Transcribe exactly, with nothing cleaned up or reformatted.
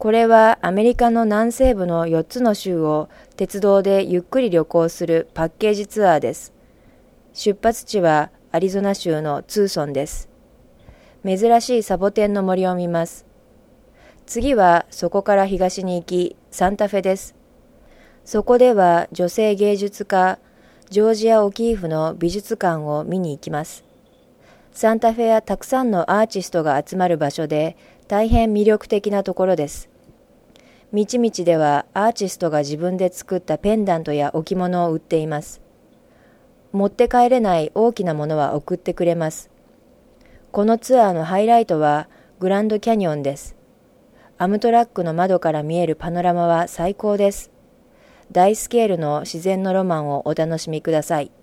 これはアメリカの南西部のよっつの州を鉄道でゆっくり旅行するパッケージツアーです。出発地はアリゾナ州のツーソンです。珍しいサボテンの森を見ます。次はそこから東に行きサンタフェです。そこでは女性芸術家ジョージア・オキーフの美術館を見に行きます。サンタフェはたくさんのアーティストが集まる場所で大変魅力的なところです。道々ではアーティストが自分で作ったペンダントや置物を売っています。持って帰れない大きなものは送ってくれます。このツアーのハイライトはグランドキャニオンです。アムトラックの窓から見えるパノラマは最高です。大スケールの自然のロマンをお楽しみください。